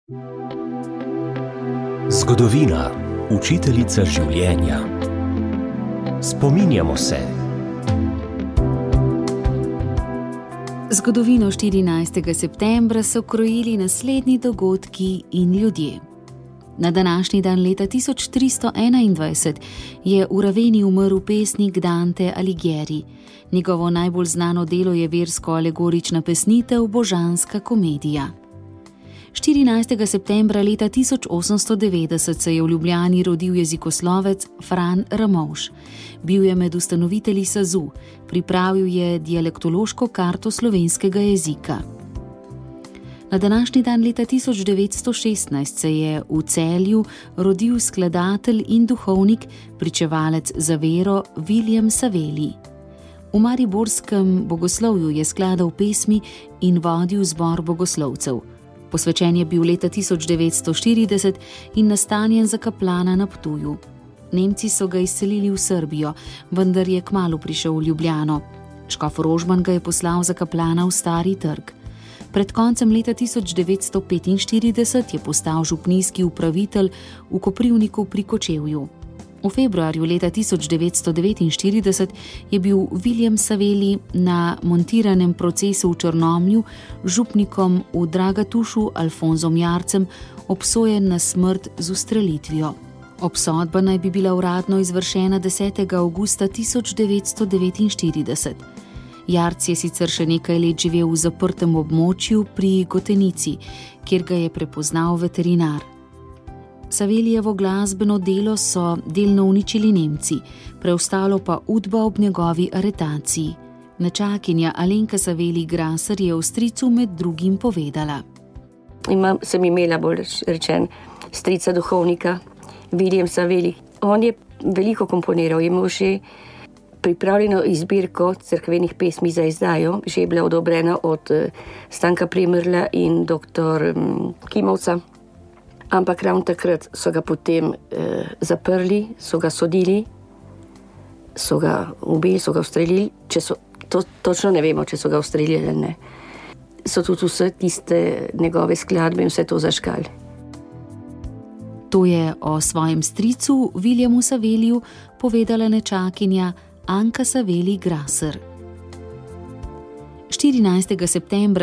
Zgodovina, učiteljica življenja. Spominjamo se. Zgodovino 14. septembra so krojili naslednji dogodki in ljudje. Na današnji dan leta 1321 je v Raveni umrl pesnik Dante Alighieri. Njegovo najbolj znano delo je versko-alegorična pesnitev Božanska komedija. 14. septembra leta 1890 se je v Ljubljani rodil jezikoslovec Fran Ramovš. Bil je med ustanovitelji SAZU, pripravil je dialektološko karto slovenskega jezika. Na današnji dan leta 1916 se je v Celju rodil skladatelj in duhovnik, pričevalec za vero William Savelli. V mariborskem bogoslovju je skladal pesmi in vodil zbor bogoslovcev. Posvečen je bil leta 1940 in nastanjen za kaplana na Ptuju. Nemci so ga izselili v Srbijo, vendar je kmalu prišel v Ljubljano. Škof Rožman ga je poslal za kaplana v Stari trg. Pred koncem leta 1945 je postal župnijski upravitelj v Koprivniku pri Kočevju. V februarju leta 1949 je bil William Savelli na montiranem procesu v Črnomlju župnikom v Dragatušu Alfonzom Jarcem obsojen na smrt z ustrelitvijo. Obsodba naj bi bila uradno izvršena 10. avgusta 1949. Jarc je sicer še nekaj let živel v zaprtem območju pri Gotenici, kjer ga je prepoznal veterinar. Savellijevo glasbeno delo so delno uničili Nemci, preostalo pa udba ob njegovi aretaciji. Nečakinja Alenka Savelli Grasser je v stricu med drugim povedala. Sem imela bolj rečen strica duhovnika, William Savelli. On je veliko komponiral, je imel že pripravljeno izbirko cerkvenih pesmi za izdajo, že je bila odobrena od Stanka Primerla in dr. Kimovca. Ampak ravno takrat so ga potem zaprli, so ga sodili, so ga ubili, so ga ustrelili. Točno ne vemo, če so ga ustrelili ali ne. So tudi vse tiste njegove skladbe in vse to zažgali. To je o svojem stricu Williamu Savelliju povedala nečakinja Anka Savelli Grasser. 14. septembra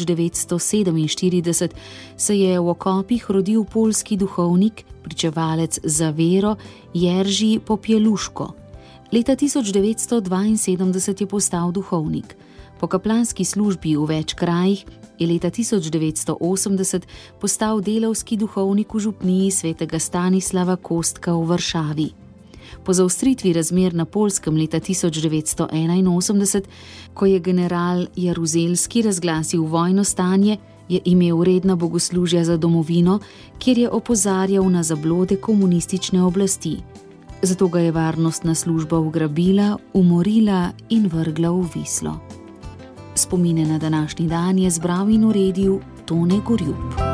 1947 se je v okopih rodil poljski duhovnik, pričevalec za vero Jerzy Popieluszko. Leta 1972 je postal duhovnik. Po kaplanski službi v več krajih je leta 1980 postal delavski duhovnik v župniji svetega Stanislava Kostka v Varšavi. Po zaostritvi razmer na Poljskem leta 1981, ko je general Jaruzelski razglasil vojno stanje, je imel redna bogoslužja za domovino, kjer je opozarjal na zablode komunistične oblasti. Zato ga je varnostna služba ugrabila, umorila in vrgla v Vislo. Spomine na današnji dan je zbral in uredil Tone Gorjup.